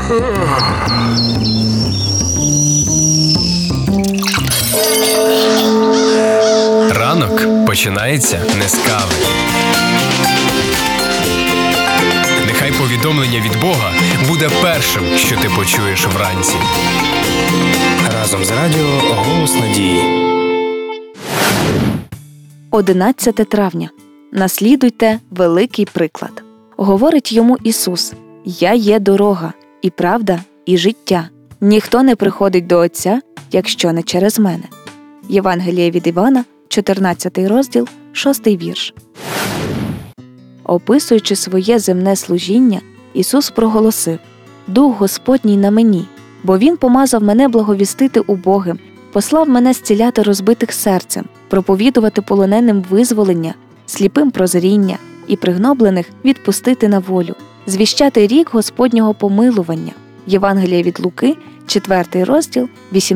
Ранок починається не з кави. Нехай повідомлення від Бога буде першим, що ти почуєш вранці. Разом з радіо «Голос надії». 11 травня. Наслідуйте великий приклад. Говорить йому Ісус: «Я є дорога, і правда, і життя. Ніхто не приходить до Отця, якщо не через мене». Євангеліє від Івана, 14 розділ, 6 вірш. Описуючи своє земне служіння, Ісус проголосив: «Дух Господній на мені, бо Він помазав мене благовістити убогим, послав мене зціляти розбитих серцем, проповідувати полоненим визволення, сліпим прозріння і пригноблених відпустити на волю, звіщати рік Господнього помилування». Євангеліє від Луки, 4 розділ,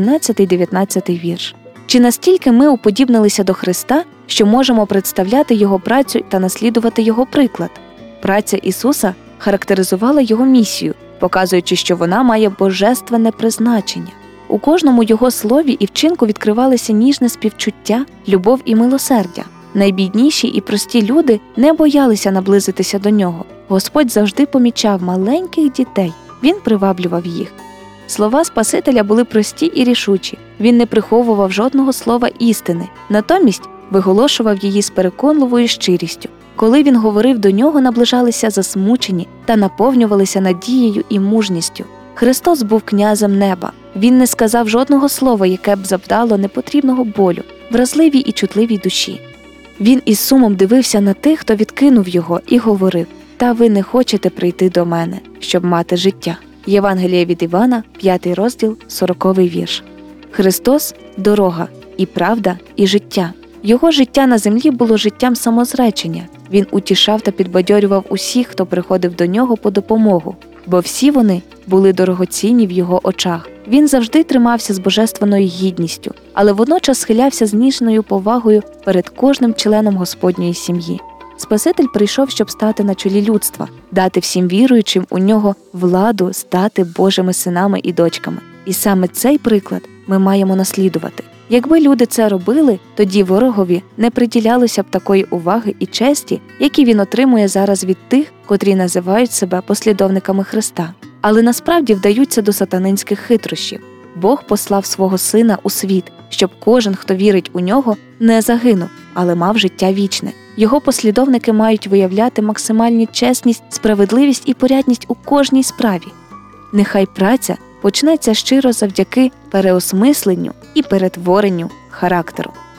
18-19 вірш. Чи настільки ми уподібнилися до Христа, що можемо представляти Його працю та наслідувати Його приклад? Праця Ісуса характеризувала Його місію, показуючи, що вона має божественне призначення. У кожному Його слові і вчинку відкривалися ніжне співчуття, любов і милосердя. Найбідніші і прості люди не боялися наблизитися до Нього. Господь завжди помічав маленьких дітей, Він приваблював їх. Слова Спасителя були прості і рішучі. Він не приховував жодного слова істини, натомість виголошував її з переконливою щирістю. Коли він говорив до нього, наближалися засмучені та наповнювалися надією і мужністю. Христос був князем неба. Він не сказав жодного слова, яке б завдало непотрібного болю, вразливій і чутливій душі. Він із сумом дивився на тих, хто відкинув його, і говорив: «Та ви не хочете прийти до мене, щоб мати життя». Євангеліє від Івана, 5 розділ, 40 вірш. Христос – дорога, і правда, і життя. Його життя на землі було життям самозречення. Він утішав та підбадьорював усіх, хто приходив до нього по допомогу, бо всі вони були дорогоцінні в його очах. Він завжди тримався з божественною гідністю, але водночас схилявся з ніжною повагою перед кожним членом Господньої сім'ї. Спаситель прийшов, щоб стати на чолі людства, дати всім віруючим у нього владу стати Божими синами і дочками. І саме цей приклад ми маємо наслідувати. Якби люди це робили, тоді ворогові не приділялося б такої уваги і честі, які він отримує зараз від тих, котрі називають себе послідовниками Христа. Але насправді вдаються до сатанинських хитрощів. Бог послав свого Сина у світ, щоб кожен, хто вірить у нього, не загинув, але мав життя вічне. Його послідовники мають виявляти максимальну чесність, справедливість і порядність у кожній справі. Нехай праця почнеться щиро завдяки переосмисленню і перетворенню характеру.